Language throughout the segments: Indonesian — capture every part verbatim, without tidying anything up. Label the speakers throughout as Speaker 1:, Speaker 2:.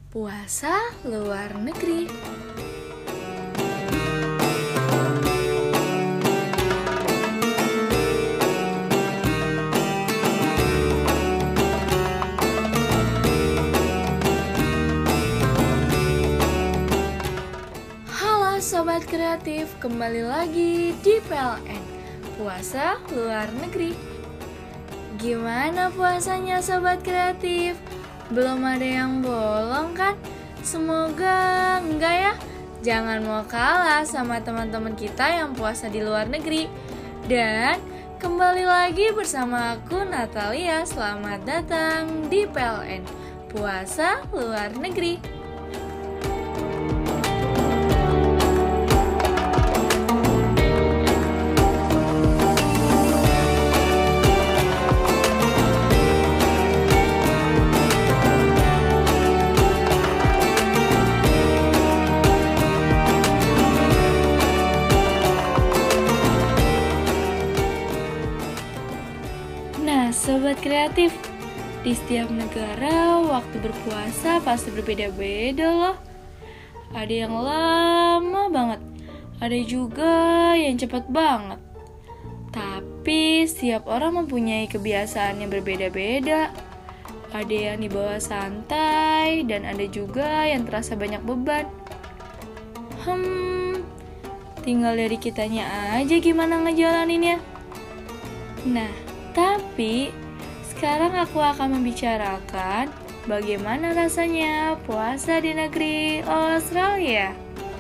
Speaker 1: Puasa luar negeri. Halo Sobat Kreatif, kembali lagi di P L N Puasa Luar Negeri. Gimana puasanya Sobat Kreatif? Belum ada yang bolong kan? Semoga enggak ya. Jangan mau kalah sama teman-teman kita yang puasa di luar negeri. Dan kembali lagi bersama aku Natalia. Selamat datang di P L N Puasa Luar Negeri. Nah, Sobat Kreatif, di setiap negara waktu berpuasa pasti berbeda-beda loh. Ada yang lama banget, ada juga yang cepat banget. Tapi setiap orang mempunyai kebiasaan yang berbeda-beda. Ada yang dibawa santai dan ada juga yang terasa banyak beban. Hmm, tinggal dari kitanya aja gimana ngejalaninnya. Nah, tapi sekarang aku akan membicarakan bagaimana rasanya puasa di negeri Australia.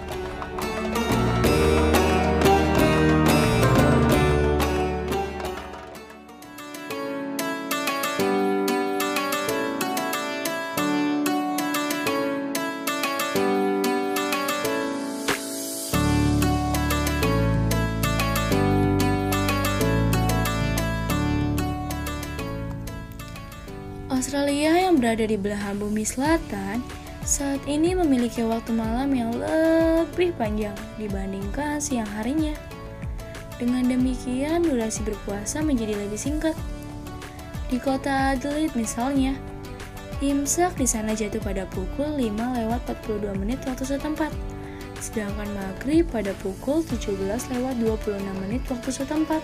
Speaker 1: Australia yang berada di belahan bumi selatan saat ini memiliki waktu malam yang lebih panjang dibandingkan siang harinya. Dengan demikian, durasi berpuasa menjadi lebih singkat. Di kota Adelaide misalnya, imsak di sana jatuh pada pukul lima lewat empat puluh dua menit waktu setempat, sedangkan maghrib pada pukul tujuh belas lewat dua puluh enam menit waktu setempat.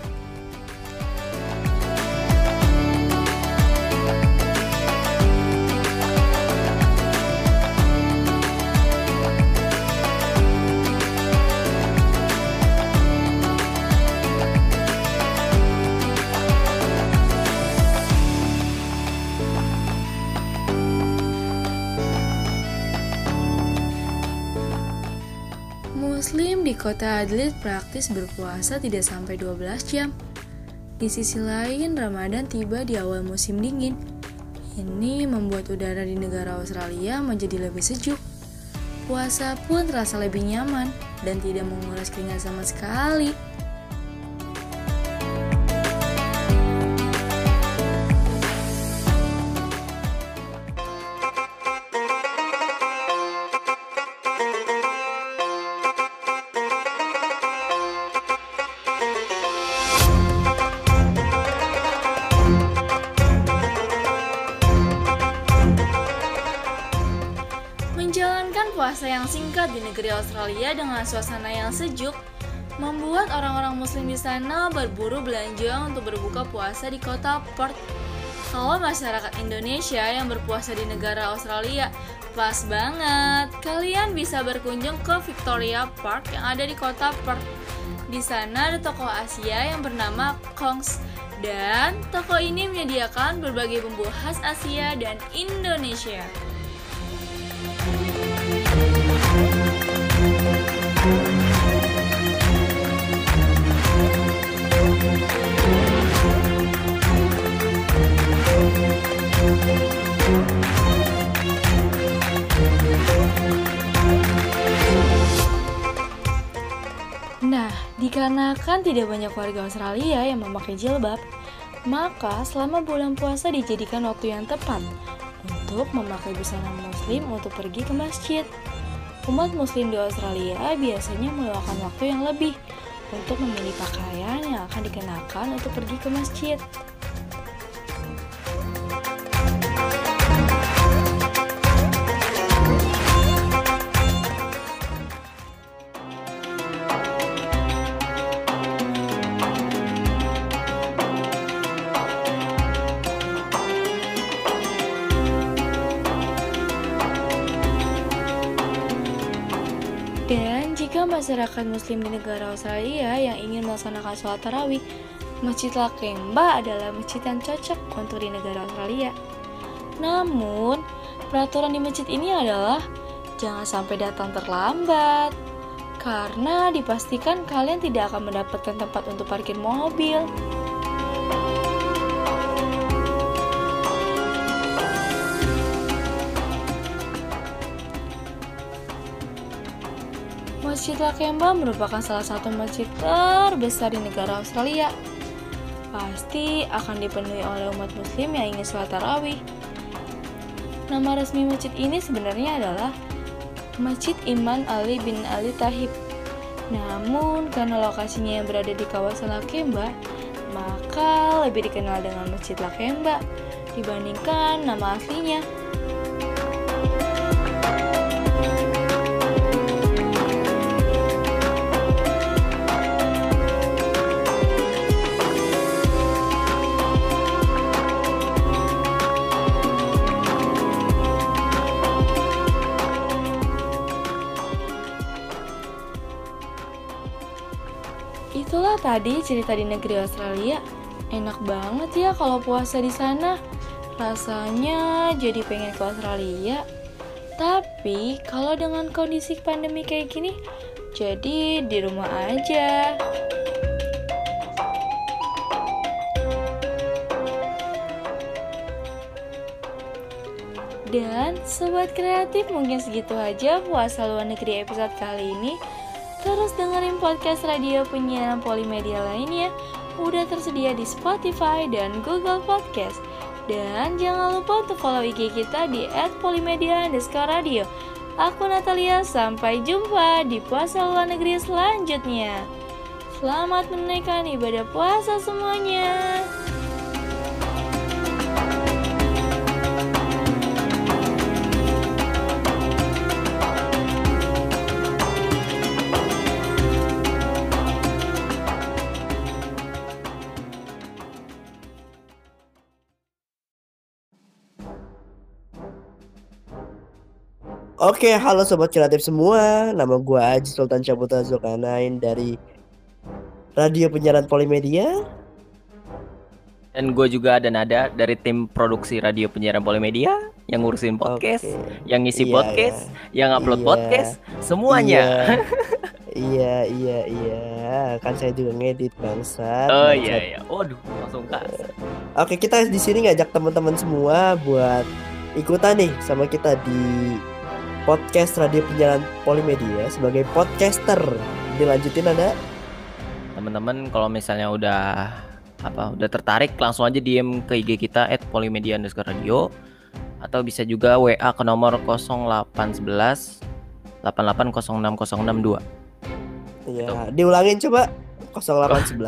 Speaker 1: Muslim di kota Adelaide praktis berpuasa tidak sampai dua belas jam. Di sisi lain, Ramadan tiba di awal musim dingin. Ini membuat udara di negara Australia menjadi lebih sejuk. Puasa pun terasa lebih nyaman dan tidak menguras keringat sama sekali. Menjalankan puasa yang singkat di negeri Australia dengan suasana yang sejuk membuat orang-orang muslim di sana berburu belanja untuk berbuka puasa di kota Perth. Kalau masyarakat Indonesia yang berpuasa di negara Australia, pas banget. Kalian bisa berkunjung ke Victoria Park yang ada di kota Perth. Di sana ada toko Asia yang bernama Kongs. Dan toko ini menyediakan berbagai bumbu khas Asia dan Indonesia. Nah, dikarenakan tidak banyak warga Australia yang memakai jilbab, maka selama bulan puasa dijadikan waktu yang tepat untuk memakai busana muslim untuk pergi ke masjid. Umat muslim di Australia biasanya meluangkan waktu yang lebih untuk memilih pakaian yang akan dikenakan untuk pergi ke masjid. masyarakat muslim di negara Australia yang ingin melaksanakan sholat tarawih, Masjid Lakemba adalah masjid yang cocok untuk di negara Australia. Namun, peraturan di masjid ini adalah jangan sampai datang terlambat, karena dipastikan kalian tidak akan mendapatkan tempat untuk parkir mobil. Masjid Lakemba merupakan salah satu masjid terbesar di negara Australia. Pasti akan dipenuhi oleh umat muslim yang ingin sholat tarawih. Nama resmi masjid ini sebenarnya adalah Masjid Iman Ali bin Ali Tahib. Namun karena lokasinya yang berada di kawasan Lakemba, maka lebih dikenal dengan Masjid Lakemba dibandingkan nama aslinya. Itulah tadi cerita di negeri Australia. Enak banget ya kalau puasa di sana. Rasanya jadi pengen ke Australia. Tapi kalau dengan kondisi pandemi kayak gini, jadi di rumah aja. Dan sobat kreatif, mungkin segitu aja puasa luar negeri episode kali ini. Terus dengerin podcast radio penyiaran Polimedia lainnya, udah tersedia di Spotify dan Google Podcast. Dan jangan lupa untuk follow I G kita di et polimedia underscore radio. Aku Natalia, sampai jumpa di puasa luar negeri selanjutnya. Selamat menunaikan ibadah puasa semuanya.
Speaker 2: Oke, halo sobat kreatif semua. Nama gue Aji Sultan Caputra Zulkarnain dari Radio Penyiaran Polimedia.
Speaker 3: Dan gue juga ada Nada dari tim produksi Radio Penyiaran Polimedia yang ngurusin podcast,
Speaker 2: Oke.
Speaker 3: yang ngisi
Speaker 2: Iya,
Speaker 3: podcast, yang upload
Speaker 2: Iya.
Speaker 3: podcast, semuanya.
Speaker 2: Iya, iya, iya. Kan saya juga ngedit bangsat.
Speaker 3: Oh
Speaker 2: bangsat.
Speaker 3: iya iya. Waduh, langsung kasar.
Speaker 2: Oke, kita di sini ngajak teman-teman semua buat ikutan nih sama kita di podcast Radio Penyiaran Polimedia sebagai podcaster. Dilanjutin ada
Speaker 3: Teman-teman kalau misalnya udah apa udah tertarik langsung aja D M ke I G kita et polimedia underscore radio atau bisa juga W A ke nomor nol delapan satu satu delapan delapan nol enam nol enam dua.
Speaker 2: ya, diulangin coba nol delapan satu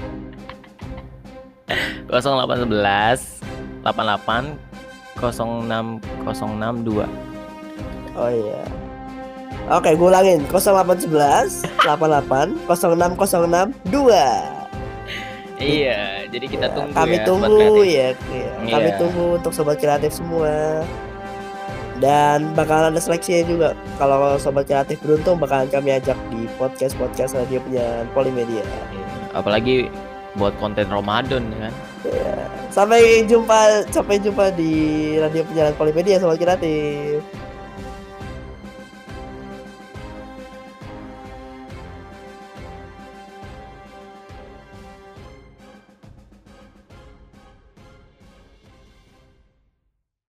Speaker 2: satu
Speaker 3: nol delapan satu satu delapan delapan nol enam nol enam dua.
Speaker 2: Oh iya. Oke, gue ulangin nol delapan satu satu delapan delapan nol enam nol enam dua.
Speaker 3: Iya, jadi kita
Speaker 2: Ya,
Speaker 3: tunggu
Speaker 2: kami
Speaker 3: ya,
Speaker 2: tunggu
Speaker 3: sobat kreatif.
Speaker 2: ya, ya. Kami
Speaker 3: Iya.
Speaker 2: tunggu untuk sobat kreatif semua. Dan bakalan ada seleksinya juga. Kalau sobat kreatif beruntung bakalan kami ajak di podcast-podcast Radio Penyiaran Polimedia.
Speaker 3: Apalagi buat konten Ramadan kan.
Speaker 2: Sampai jumpa, sampai jumpa di Radio Penyiaran Polimedia sobat kreatif.